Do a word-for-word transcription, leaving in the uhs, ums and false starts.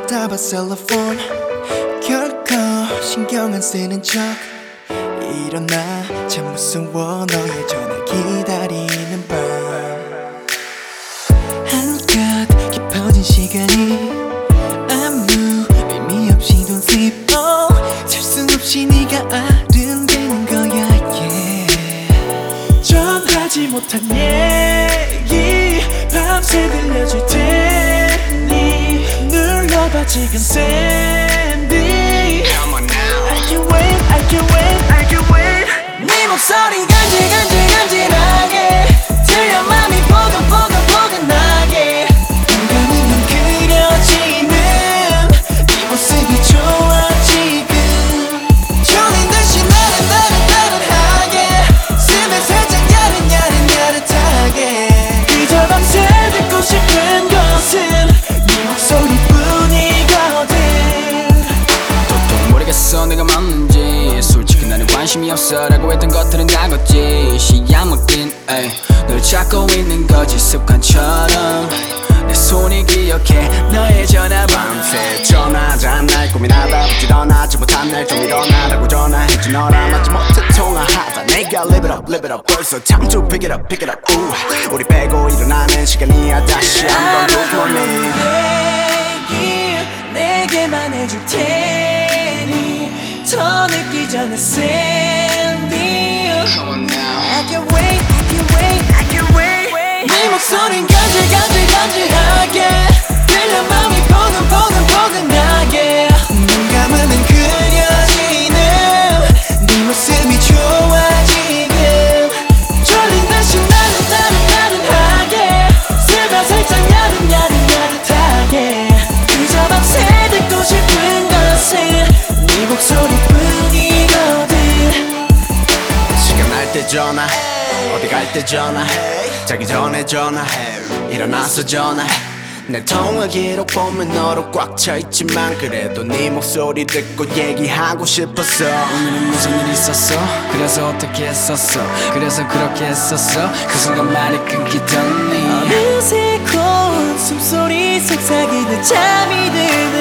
받아봐 셀러폰 결코 신경 안 쓰는 척 일어나 참 무서워 너의 전화 기다리는 밤 한껏 깊어진 시간이 아무 의미 없이 don't sleep oh 셀 수 없이 네가 아른대는 거야 yeah. 전하지 못한 얘기 밤새 들려줄 테니 눌러봐 지금 샌디 Come on now I can wait, I can wait, I can wait 네 목소리 간질간질간질하게 들려 맘이 포근포근포근하게 눈감은 눈 그려지는 네 모습이 좋아 지금 졸린 듯이 나는 나는 나른하게 스며 살짝 야릇야릇야릇하게 그저 밤새 듣고 싶은 것은 네 목소리뿐이거든 도통 모르겠어 내가 맞는지 솔직히 나는 관심이 없어라고 했던 것들은 다 걷지 시야 먹긴 에이 널 찾고 있는 거지 습관처럼 내 손이 기억해 너의 전화 밤새 전화하자 날 고민하다 부지런하지 못한 날 좀 일어나라고 전화했지 너랑 맞지 못해 통화하다 내가 live it up live it up 벌써 time to pick it up pick it up ooh. 우리 빼고 일어나는 시간이야 다시 한번 good morning 얘기 내게만 해줄 테니 더 늦기 전에 Sandy Come on now I can wait, I can wait, I can wait 네 목소린 간질간질간질하게 들려 맘이 포근포근포근하게 눈 감으면 그려지는 네 모습이 좋아 지금 졸린 듯이 나는 나는 나른하게 스며 살짝 야릇야릇야릇하게 그저 밤새 듣고 싶은 것은 네 목소리뿐이거든 시간 날 때 전화해 어디 갈 때 전화해 자기 전에 전화해 일어나서 전화해 내 통화 기록 보면 너로 꽉 차있지만 그래도 네 목소리 듣고 얘기하고 싶었어 오늘은 무슨 일 있었어 그래서 어떻게 했었어 그래서 그렇게 했었어 그 순간 말이 끊기더니 어느새 고운 숨소리 속삭이듯 잠이 드는